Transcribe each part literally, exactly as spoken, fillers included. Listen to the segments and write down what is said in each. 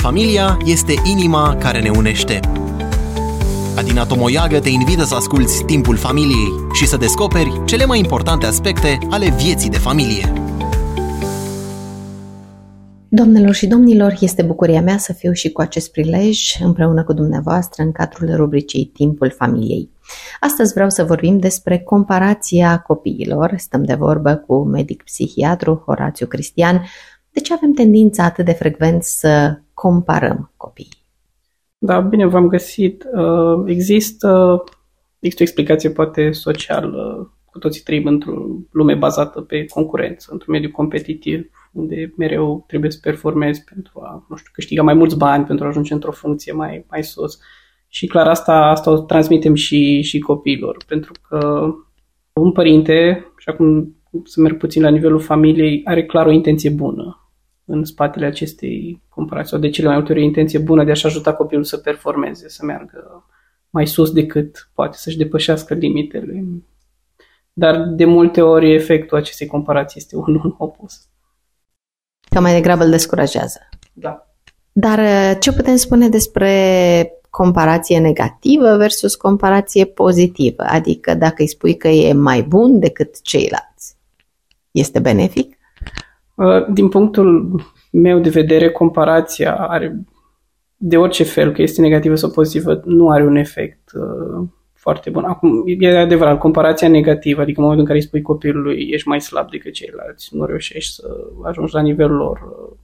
Familia este inima care ne unește. Adina Tomoiagă te invită să asculți Timpul Familiei și să descoperi cele mai importante aspecte ale vieții de familie. Doamnelor și domnilor, este bucuria mea să fiu și cu acest prilej împreună cu dumneavoastră în cadrul rubricii Timpul Familiei. Astăzi vreau să vorbim despre comparația copiilor. Stăm de vorbă cu medic-psihiatru Horațiu Cristian. De ce avem tendința atât de frecvent să comparăm copiii? Da, bine v-am găsit. Există, există o explicație poate socială. Cu toții trăim într-o lume bazată pe concurență, într-un mediu competitiv, unde mereu trebuie să performezi pentru a, nu știu, câștiga mai mulți bani, pentru a ajunge într-o funcție mai, mai sus. Și clar asta, asta o transmitem și, și copiilor, pentru că un părinte, și acum să merg puțin la nivelul familiei, are clar o intenție bună în spatele acestei comparații, sau de cele mai multe ori o intenție bună de a-și ajuta copilul să performeze, să meargă mai sus decât poate, să-și depășească limitele. Dar de multe ori efectul acestei comparații este unul opus. Că mai degrabă îl descurajează. Da. Dar ce putem spune despre comparație negativă versus comparație pozitivă? Adică dacă îi spui că e mai bun decât ceilalți, este benefic? Din punctul meu de vedere, comparația are, de orice fel, că este negativă sau pozitivă, nu are un efect uh, foarte bun. Acum, e adevărat, comparația negativă, adică în momentul în care îi spui copilului ești mai slab decât ceilalți, nu reușești să ajungi la nivelul lor, uh,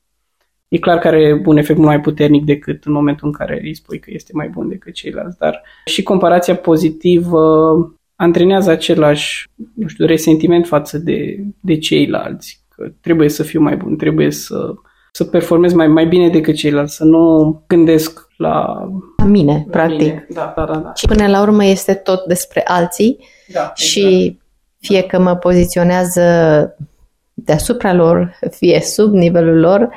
e clar că are un efect mult mai puternic decât în momentul în care îi spui că este mai bun decât ceilalți. Dar și comparația pozitivă antrenează același, nu știu, resentiment față de, de ceilalți, că trebuie să fiu mai bun, trebuie să, să performez mai, mai bine decât ceilalți, să nu gândesc la, la mine, la practic. Mine. Da, da, da, da. Și până la urmă este tot despre alții, da, și exact. Fie că mă poziționează deasupra lor, fie sub nivelul lor,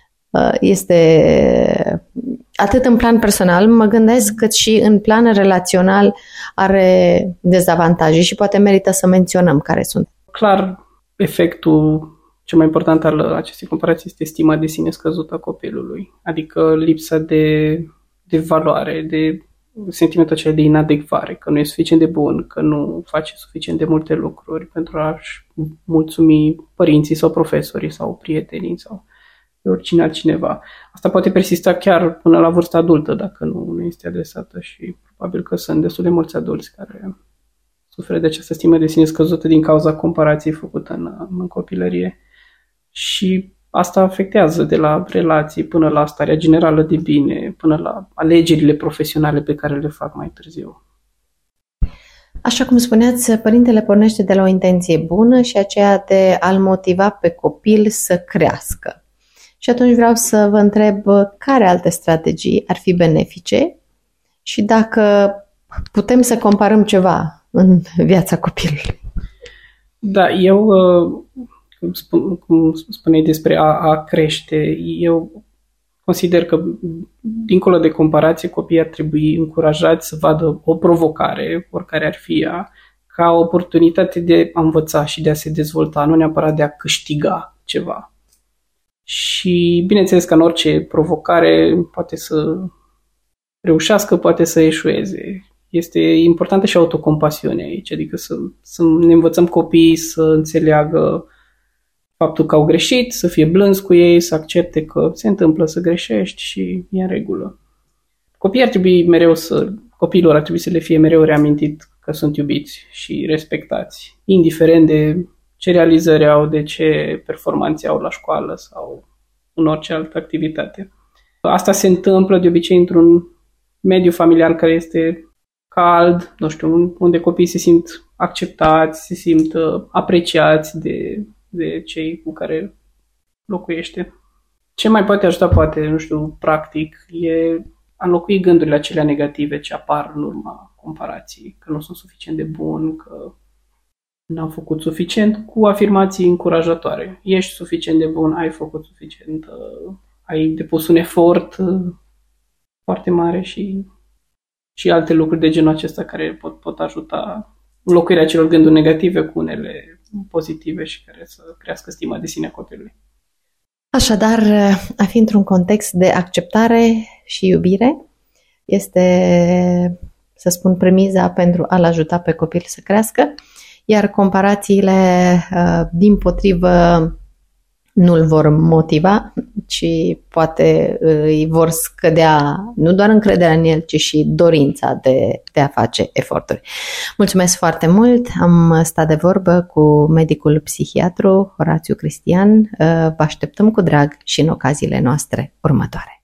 este atât în plan personal, mă gândesc, cât și în plan relațional are dezavantaje și poate merită să menționăm care sunt. Clar, efectul cel mai important al acestei comparații este stima de sine scăzută a copilului, adică lipsa de, de valoare, de sentimentul acela de inadecvare, că nu e suficient de bun, că nu face suficient de multe lucruri pentru a-și mulțumi părinții sau profesorii sau prietenii sau oricine altcineva. Asta poate persista chiar până la vârsta adultă, dacă nu, nu este adresată, și probabil că sunt destul de mulți adulți care suferă de această stimă de sine scăzută din cauza comparației făcută în, în copilărie. Și asta afectează de la relații până la starea generală de bine, până la alegerile profesionale pe care le fac mai târziu. Așa cum spuneați, părintele pornește de la o intenție bună și aceea de a-l motiva pe copil să crească. Și atunci vreau să vă întreb care alte strategii ar fi benefice și dacă putem să comparăm ceva în viața copilului. Da, eu, cum, spun, cum spuneai despre a, a crește, eu consider că, dincolo de comparație, copiii ar trebui încurajați să vadă o provocare, oricare ar fi ea, ca o oportunitate de a învăța și de a se dezvolta, nu neapărat de a câștiga ceva. Și bineînțeles că în orice provocare poate să reușească, poate să eșueze. Este importantă și autocompasiunea aici, adică să, să ne învățăm copiii să înțeleagă faptul că au greșit, să fie blânzi cu ei, să accepte că se întâmplă să greșești și e în regulă. Copiii ar trebui mereu să, copiilor ar trebui să le fie mereu reamintit că sunt iubiți și respectați, indiferent de ce realizări au, de ce performanțe au la școală sau în orice altă activitate. Asta se întâmplă de obicei într-un mediu familial care este cald, nu știu, unde copiii se simt acceptați, se simt apreciați de, de cei cu care locuiește. Ce mai poate ajuta, poate, nu știu, practic, e a înlocui gândurile acelea negative ce apar în urma comparației, că nu sunt suficient de bun, că n-am făcut suficient, cu afirmații încurajatoare. Ești suficient de bun, ai făcut suficient, ai depus un efort foarte mare și, și alte lucruri de genul acesta care pot, pot ajuta înlocuirea acelor gânduri negative cu unele pozitive și care să crească stima de sine a copilului. Așadar, a fi într-un context de acceptare și iubire este, să spun, premiza pentru a-l ajuta pe copil să crească, iar comparațiile, dimpotrivă, nu-l vor motiva, ci poate îi vor scădea nu doar încrederea în el, ci și dorința de, de a face eforturi. Mulțumesc foarte mult! Am stat de vorbă cu medicul psihiatru Horațiu Cristian. Vă așteptăm cu drag și în ocaziile noastre următoare.